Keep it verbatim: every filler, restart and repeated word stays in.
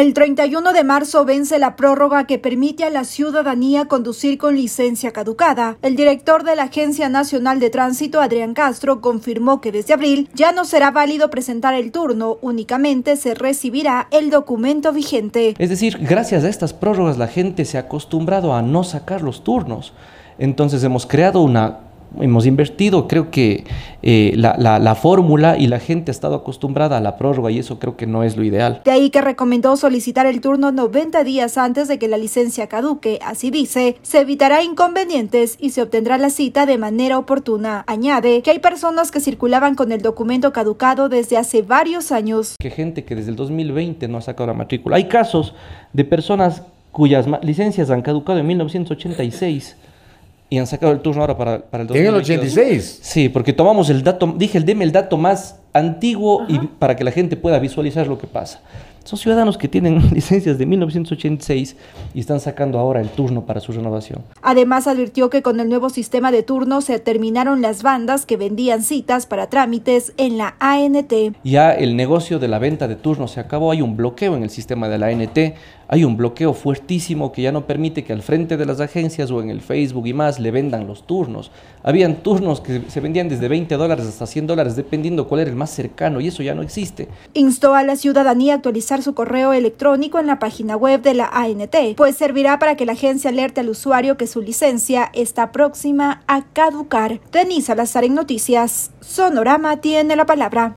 El treinta y uno de marzo vence la prórroga que permite a la ciudadanía conducir con licencia caducada. El director de la Agencia Nacional de Tránsito, Adrián Castro, confirmó que desde abril ya no será válido presentar el turno, únicamente se recibirá el documento vigente. Es decir, gracias a estas prórrogas la gente se ha acostumbrado a no sacar los turnos. Entonces hemos creado una... Hemos invertido, creo que eh, la, la, la fórmula y la gente ha estado acostumbrada a la prórroga y eso creo que no es lo ideal. De ahí que recomendó solicitar el turno noventa días antes de que la licencia caduque. Así dice, se evitará inconvenientes y se obtendrá la cita de manera oportuna. Añade que hay personas que circulaban con el documento caducado desde hace varios años. Que gente que desde el dos mil veinte no ha sacado la matrícula. Hay casos de personas cuyas licencias han caducado en mil novecientos ochenta y seis. Y han sacado el turno ahora para, para el dos mil veintidós. ¿En el ochenta y seis? Sí, porque tomamos el dato, dije, deme el dato más antiguo y para que la gente pueda visualizar lo que pasa. Son ciudadanos que tienen licencias de mil novecientos ochenta y seis y están sacando ahora el turno para su renovación. Además, advirtió que con el nuevo sistema de turnos se terminaron las bandas que vendían citas para trámites en la A N T. Ya el negocio de la venta de turnos se acabó, hay un bloqueo en el sistema de la A N T, hay un bloqueo fuertísimo que ya no permite que al frente de las agencias o en el Facebook y más le vendan los turnos. Habían turnos que se vendían desde veinte dólares hasta cien dólares, dependiendo cuál era el más cercano, y eso ya no existe. Instó a la ciudadanía a actualizar su correo electrónico en la página web de la A N T, pues servirá para que la agencia alerte al usuario que su licencia está próxima a caducar. Denise Salazar en Noticias. Sonorama tiene la palabra.